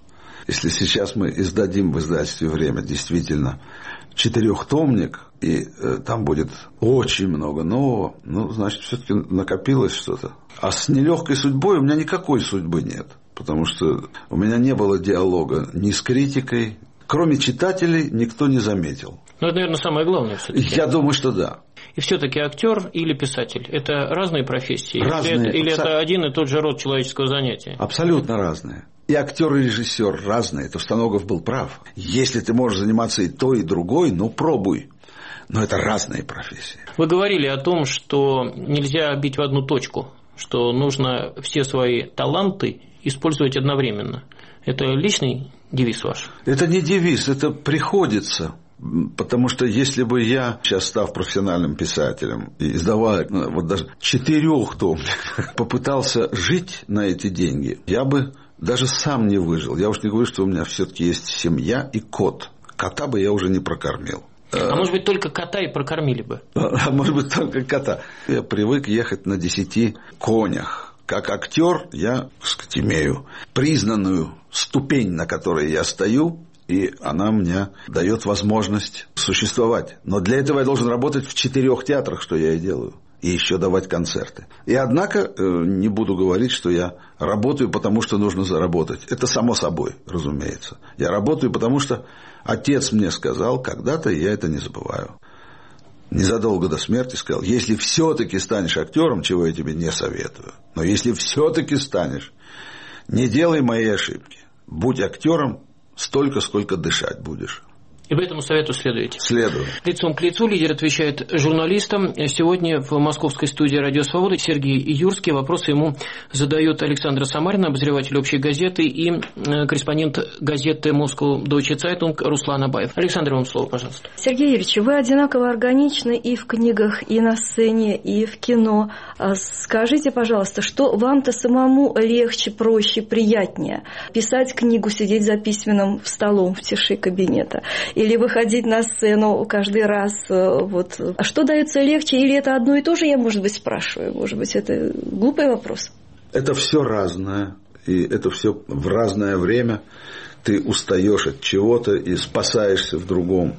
B: Если сейчас мы издадим в издательстве «Время» действительно четырехтомник, и э, там будет очень много нового, ну, значит, все-таки накопилось что-то. А с нелегкой судьбой у меня никакой судьбы нет, потому что у меня не было диалога ни с критикой, кроме читателей никто не заметил.
C: Ну, это, наверное, самое главное все-таки.
B: Я думаю, что да.
C: И все-таки актер или писатель – это разные профессии?
B: Разные.
C: Или, это, или это один и тот же род человеческого занятия?
B: Абсолютно разные. И актер, и режиссер разные. Товстоногов был прав. Если ты можешь заниматься и той, и другой, ну, пробуй. Но это разные профессии.
C: Вы говорили о том, что нельзя бить в одну точку, что нужно все свои таланты использовать одновременно. Это личный девиз ваш?
B: Это не девиз, это приходится. Потому что если бы я, сейчас став профессиональным писателем, и издавая вот даже четырех томников, попытался жить на эти деньги, я бы даже сам не выжил. Я уж не говорю, что у меня все-таки есть семья и кот. Кота бы я уже не прокормил.
C: А может быть, только кота и прокормили бы?
B: А может быть, только кота. Я привык ехать на десяти конях. Как актер я, так сказать, имею признанную ступень, на которой я стою, и она мне дает возможность существовать. Но для этого я должен работать в четырех театрах, что я и делаю. И еще давать концерты. И однако не буду говорить, что я работаю, потому что нужно заработать. Это само собой, разумеется. Я работаю, потому что отец мне сказал когда-то, и я это не забываю. Незадолго до смерти сказал: если все-таки станешь актером, чего я тебе не советую, но если все-таки станешь, не делай мои ошибки. Будь актером столько, сколько дышать будешь.
C: И по этому совету следуете?
B: Следую.
C: Лицом к лицу лидер отвечает журналистам. Сегодня в московской студии «Радио Свобода» Сергей Юрский. Вопросы ему задают Александра Самарина, обозреватель «Общей газеты», и корреспондент газеты «Москва Deutsche Zeitung» Руслан Абаев. Александр, вам слово, пожалуйста.
D: Сергей Юрьевич, вы одинаково органичны и в книгах, и на сцене, и в кино. Скажите, пожалуйста, что вам-то самому легче, проще, приятнее? Писать книгу, сидеть за письменным столом в тиши кабинета? Или выходить на сцену каждый раз? Вот. А что дается легче? Или это одно и то же, я, может быть, спрашиваю? Может быть, это глупый вопрос?
B: Это все разное. И это все в разное время. Ты устаешь от чего-то и спасаешься в другом.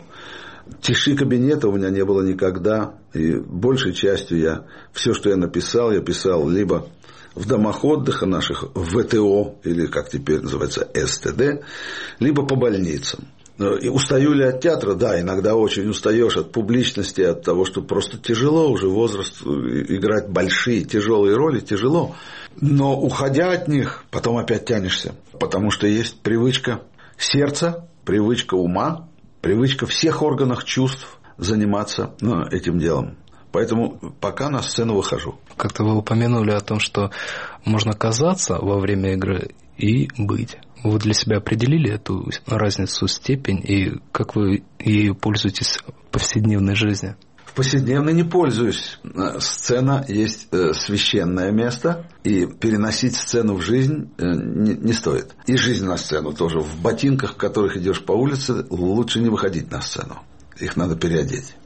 B: Тиши кабинета у меня не было никогда. И большей частью я все, что я написал, я писал либо в домах отдыха наших, в ВТО, или как теперь называется СТД, либо по больницам. И устаю ли от театра? Да, иногда очень устаешь от публичности, от того, что просто тяжело уже возраст, играть большие тяжелые роли тяжело. Но уходя от них, потом опять тянешься, потому что есть привычка сердца, привычка ума, привычка всех органов чувств заниматься, ну, этим делом. Поэтому пока на сцену выхожу.
E: Как-то вы упомянули о том, что можно казаться во время игры и быть. Вы для себя определили эту разницу, степень, и как вы ею пользуетесь в повседневной жизни?
B: В повседневной не пользуюсь. Сцена есть священное место, и переносить сцену в жизнь не, не стоит. И жизнь на сцену тоже. В ботинках, в которых идешь по улице, лучше не выходить на сцену. Их надо переодеть.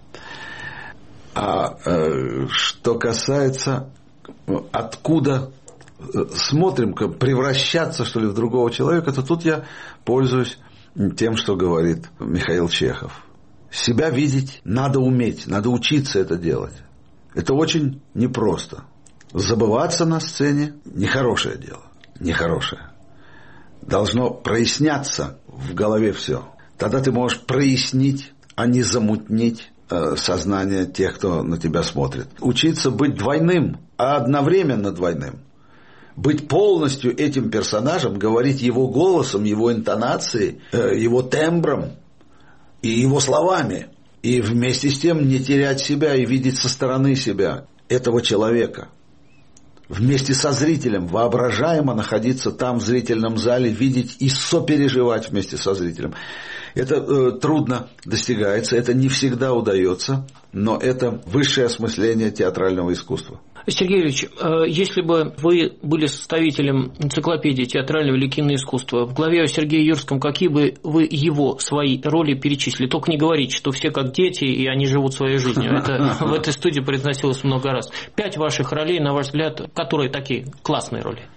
B: А э, что касается, откуда смотрим, превращаться, что ли, в другого человека, то тут я пользуюсь тем, что говорит Михаил Чехов. Себя видеть надо уметь, надо учиться это делать. Это очень непросто. Забываться на сцене – нехорошее дело. Нехорошее. Должно проясняться в голове все. Тогда ты можешь прояснить, а не замутнить сознание тех, кто на тебя смотрит. Учиться быть двойным, а одновременно двойным. Быть полностью этим персонажем, говорить его голосом, его интонацией, его тембром и его словами. И вместе с тем не терять себя и видеть со стороны себя этого человека. Вместе со зрителем, воображаемо находиться там в зрительном зале, видеть и сопереживать вместе со зрителем. Это э, трудно достигается, это не всегда удается, но это высшее осмысление театрального искусства.
C: Сергей Юрьевич, если бы вы были составителем энциклопедии театрального или киноискусства, в главе о Сергее Юрском какие бы вы его, свои роли перечислили? Только не говорите, что все как дети, и они живут своей жизнью. Это в этой студии произносилось много раз. Пять ваших ролей, на ваш взгляд, которые такие классные роли?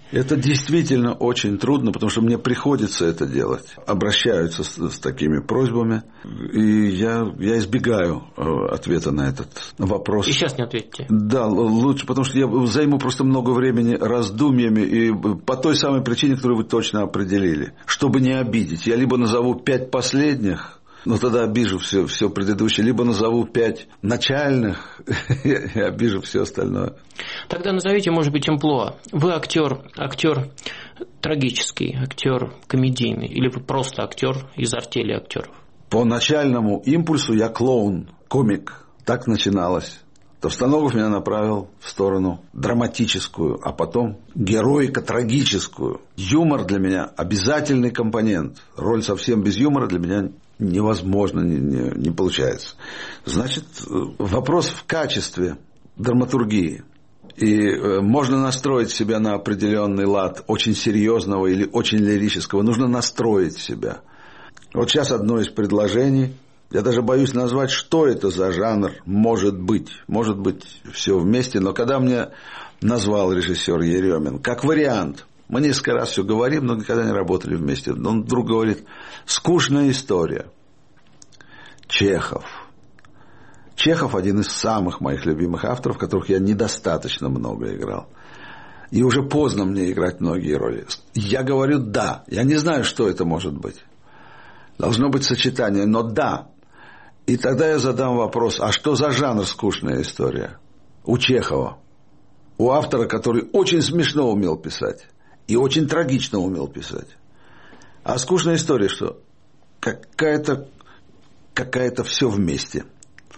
B: Это действительно очень трудно, потому что мне приходится это делать. Обращаются с, с такими просьбами, и я, я избегаю ответа на этот вопрос.
C: И сейчас не ответите.
B: Да, лучше, потому что я займу просто много времени раздумьями, и по той самой причине, которую вы точно определили. Чтобы не обидеть, я либо назову пять последних, но тогда обижу все, все предыдущее, либо назову пять начальных и обижу все остальное.
C: Тогда назовите, может быть, амплуа. Вы актер, актер трагический, актер комедийный, или вы просто актер из артели актеров?
B: По начальному импульсу я клоун, комик. Так начиналось. Товстоногов меня направил в сторону драматическую, а потом героико-трагическую. Юмор для меня обязательный компонент. Роль совсем без юмора для меня невозможно, не, не, не получается. Значит, вопрос в качестве драматургии. И можно настроить себя на определенный лад очень серьезного или очень лирического. Нужно настроить себя. Вот сейчас одно из предложений. Я даже боюсь назвать, что это за жанр может быть. Может быть, все вместе. Но когда мне назвал режиссер Еремин, как вариант, мы несколько раз все говорим, но никогда не работали вместе. Он вдруг говорит: скучная история. Чехов. Чехов один из самых моих любимых авторов, которых я недостаточно много играл. И уже поздно мне играть многие роли. Я говорю да. Я не знаю, что это может быть. Должно быть сочетание, но да. И тогда я задам вопрос: а что за жанр скучная история? У Чехова. У автора, который очень смешно умел писать. И очень трагично умел писать. А скучная история что? Какая-то, какая-то все вместе.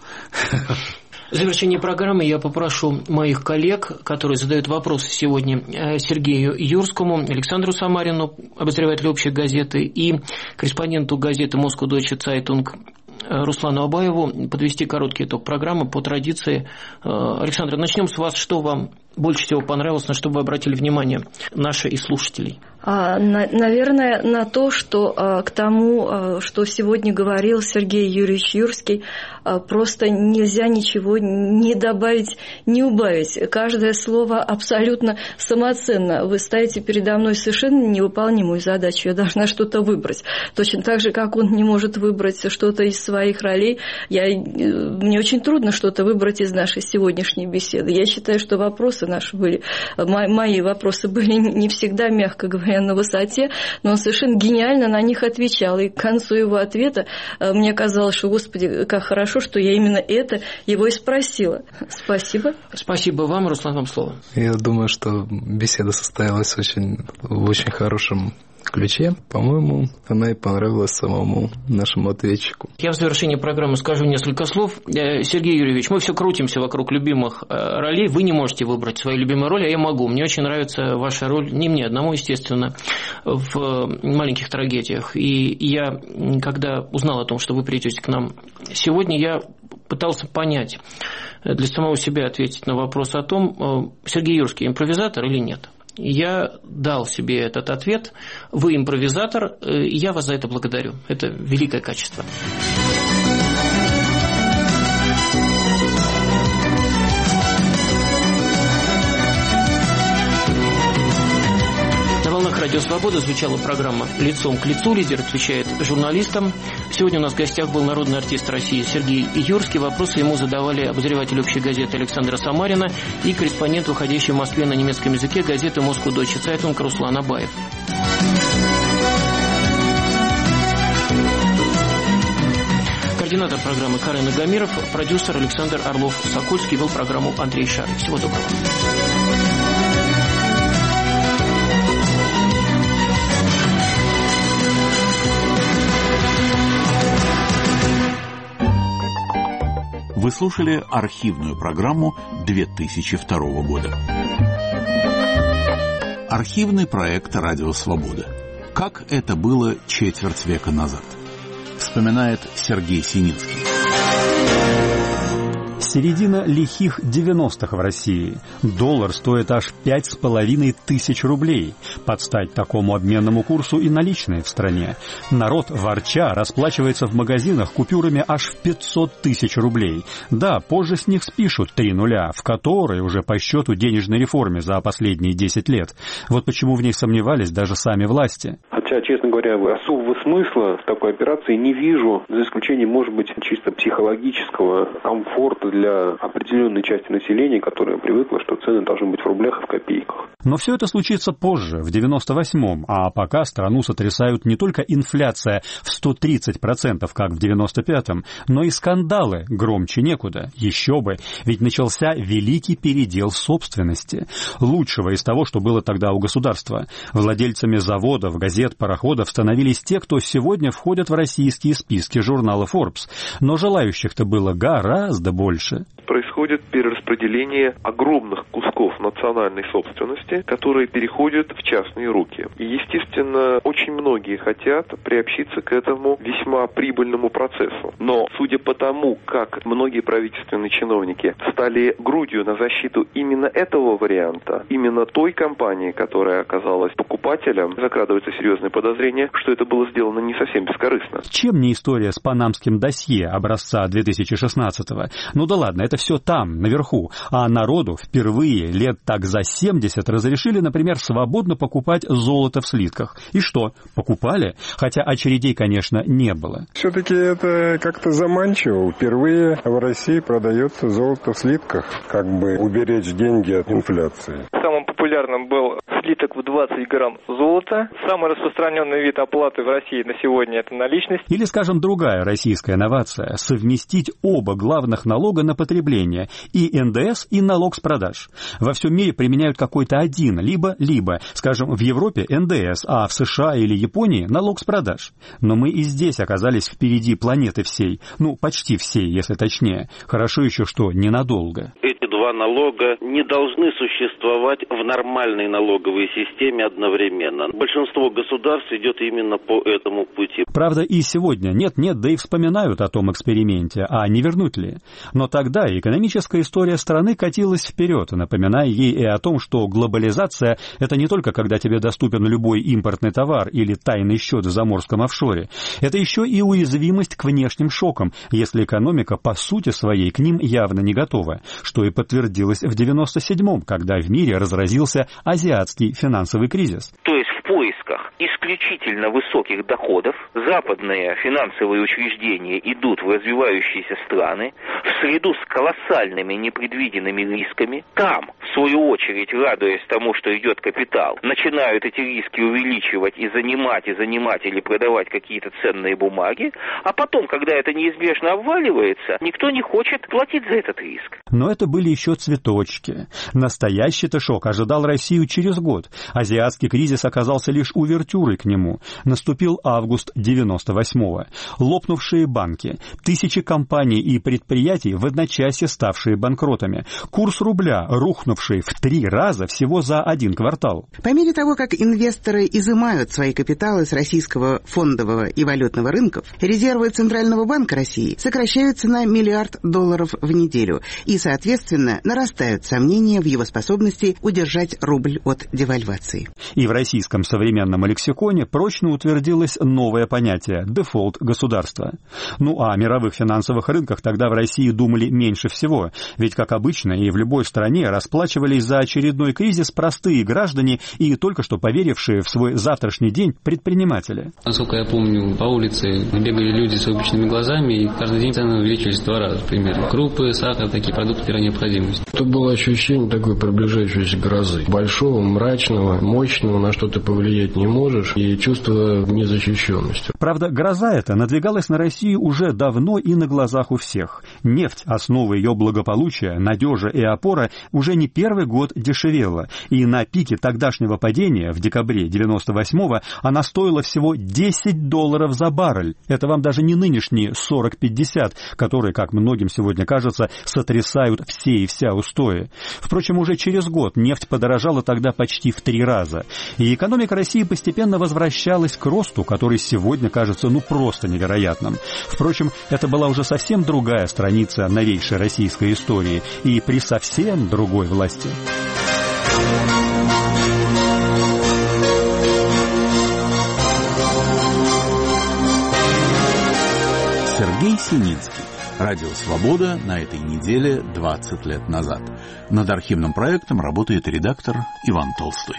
C: В завершении программы я попрошу моих коллег, которые задают вопросы сегодня Сергею Юрскому, Александру Самарину, обозревателю «Общей газеты», и корреспонденту газеты «Москва Дойче Цайтунг» Руслану Абаеву подвести короткий итог программы по традиции. Александр, начнем с вас. Что вам больше всего понравилось, на что вы обратили внимание наши и слушателей?
D: А, на, наверное, на то, что а, к тому, а, что сегодня говорил Сергей Юрьевич Юрский, а, просто нельзя ничего не добавить, не убавить. Каждое слово абсолютно самоценно. Вы ставите передо мной совершенно невыполнимую задачу. Я должна что-то выбрать. Точно так же, как он не может выбрать что-то из своих ролей. Я, мне очень трудно что-то выбрать из нашей сегодняшней беседы. Я считаю, что вопросы наши были, мои вопросы были не всегда, мягко говоря, на высоте, но он совершенно гениально на них отвечал. И к концу его ответа мне казалось, что, господи, как хорошо, что я именно это его и спросила. Спасибо.
C: Спасибо вам, Руслан, вам слово.
E: Я думаю, что беседа состоялась очень, в очень хорошем ключе. По-моему, она и понравилась самому нашему ответчику.
C: Я в завершении программы скажу несколько слов. Сергей Юрьевич, мы все крутимся вокруг любимых ролей. Вы не можете выбрать свои любимые роли, а я могу. Мне очень нравится ваша роль, не мне одному, естественно, в «Маленьких трагедиях». И я, когда узнал о том, что вы придете к нам сегодня, я пытался понять, для самого себя ответить на вопрос о том, Сергей Юрский импровизатор или нет. Я дал себе этот ответ. Вы импровизатор, и я вас за это благодарю. Это великое качество. На волнах Радио Свобода звучала программа «Лицом к лицу». Лидер отвечает журналистам. Сегодня у нас в гостях был народный артист России Сергей Юрский. Вопросы ему задавали обозреватель «Общей газеты» Александра Самарина и корреспондент, выходящий в Москве на немецком языке газеты «Москва Дойче Цайтунг» Руслан Абаев. Координатор программы Карен Агамиров, продюсер Александр Орлов-Сокольский, вел программу Андрей Шарый. Всего доброго.
A: Вы слушали архивную программу две тысячи второго года. Архивный проект «Радио Свобода». Как это было четверть века назад. Вспоминает Сергей Сининский.
O: Середина лихих девяностых в России. Доллар стоит аж пять с половиной тысяч рублей. Под стать такому обменному курсу и наличные в стране. Народ, ворча, расплачивается в магазинах купюрами аж в пятьсот тысяч рублей. Да, позже с них спишут три нуля, в которой уже по счету денежной реформе за последние десять лет. Вот почему в них сомневались даже сами власти.
P: Хотя, честно говоря, особого смысла в такой операции не вижу, за исключением, может быть, чисто психологического комфорта для определенной части населения, которая привыкла, что цены должны быть в рублях и в копейках.
O: Но все это случится позже, в девяносто восьмом, а пока страну сотрясают не только инфляция в сто тридцать процентов, как в девяносто пятом, но и скандалы громче некуда. Еще бы, ведь начался великий передел собственности. Лучшего из того, что было тогда у государства. Владельцами заводов, газет, пароходов становились те, кто сегодня входят в российские списки журнала Forbes. Но желающих-то было гораздо больше.
P: Происходит перераспределение огромных кусков национальной собственности, которые переходят в частные руки. И, естественно, очень многие хотят приобщиться к этому весьма прибыльному процессу. Но, судя по тому, как многие правительственные чиновники стали грудью на защиту именно этого варианта, именно той компании, которая оказалась покупателем, закрадывается серьезное подозрение, что это было сделано не совсем бескорыстно.
O: Чем не история с панамским досье образца две тысячи шестнадцатого? Ну да ладно, это все там, наверху. А народу впервые лет так за семьдесят разрешили, например, свободно покупать золото в слитках. И что? Покупали? Хотя очередей, конечно, не было.
Q: Все-таки это как-то заманчиво. Впервые в России продается золото в слитках, как бы уберечь деньги от инфляции.
R: Самым популярным был слиток в двадцать грамм золота. Самый распространенный вид оплаты в России на сегодня – это наличность.
O: Или, скажем, другая российская инновация – совместить оба главных налога на потребление – и эн дэ эс, и налог с продаж. Во всем мире применяют какой-то один, либо-либо. Скажем, в Европе эн дэ эс, а в США или Японии – налог с продаж. Но мы и здесь оказались впереди планеты всей. Ну, почти всей, если точнее. Хорошо еще, что ненадолго.
S: Эти два налога не должны существовать в нормальной налоговой системе одновременно. Большинство государств идет именно по этому пути.
O: Правда, и сегодня нет-нет, да и вспоминают о том эксперименте, а не вернуть ли. Но тогда экономическая история страны катилась вперед, напоминая ей и о том, что глобализация – это не только когда тебе доступен любой импортный товар или тайный счет в заморском офшоре. Это еще и уязвимость к внешним шокам, если экономика по сути своей к ним явно не готова, что и подтвердилось в девяносто седьмом, когда в мире разразился азиатский финансовый кризис.
T: То есть в поисках исключительно высоких доходов западные финансовые учреждения идут в развивающиеся страны в среду с колоссальными непредвиденными рисками. Там, в свою очередь, радуясь тому, что идет капитал, начинают эти риски увеличивать и занимать, и занимать или продавать какие-то ценные бумаги, а потом, когда это неизбежно обваливается, никто не хочет платить за этот риск.
O: Но это были еще цветочки. Настоящий-то шок ожидал Россию через год. Азиатский кризис оказался лишь увертюрой к нему. Наступил август девяносто восьмого. Лопнувшие банки, тысячи компаний и предприятий, в одночасье ставшие банкротами. Курс рубля, рухнувший в три раза всего за один квартал.
U: По мере того, как инвесторы изымают свои капиталы с российского фондового и валютного рынков, резервы Центрального банка России сокращаются на миллиард долларов в неделю и, соответственно, нарастают сомнения в его способности удержать рубль от девальвации.
O: И в российском современном лексиконе прочно утвердилось новое понятие – дефолт государства. Ну а о мировых финансовых рынках тогда в России думали меньше всего, ведь, как обычно, и в любой стране расплачивались за очередной кризис простые граждане и только что поверившие в свой завтрашний день предприниматели.
V: Насколько я помню, по улице бегали люди с выпущенными глазами, и каждый день цены увеличились в два раза примерно. Крупы, сахар, такие продукты первой необходимости.
Q: Это было ощущение такой приближающейся грозы. Большого, мрачного, мощного, на что ты повлиять не можешь, и чувство незащищенности.
O: Правда, гроза эта надвигалась на Россию уже давно и на глазах у всех. Нефть, основа ее благополучия, надежа и опора, уже не первый год дешевела, и на пике тогдашнего падения в декабре девяносто восьмого она стоила всего десять долларов за баррель. Это вам даже не нынешние сорок-пятьдесят, которые, как многим сегодня кажется, сотрясают все и вся устои. Впрочем, уже через год нефть подорожала тогда почти в три раза, и экономика России постепенно возвращалась к росту, который сегодня кажется ну просто невероятным. Впрочем, это была уже совсем другая страница новейшей российской истории и при совсем другой власти.
A: Сергей Сининский. Радио «Свобода» на этой неделе двадцать лет назад. Над архивным проектом работает редактор Иван Толстой.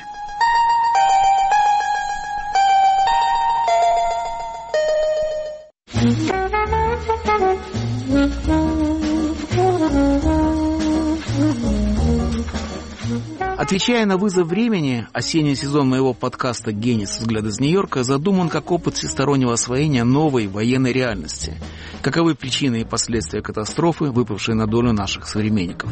F: Отвечая на вызов времени, осенний сезон моего подкаста «Генис. Взгляд из Нью-Йорка» задуман как опыт всестороннего освоения новой военной реальности. Каковы причины и последствия катастрофы, выпавшей на долю наших современников?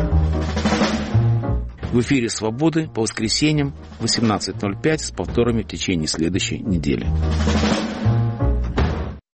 F: В эфире «Свободы» по воскресеньям в восемнадцать ноль пять с повторами в течение следующей недели.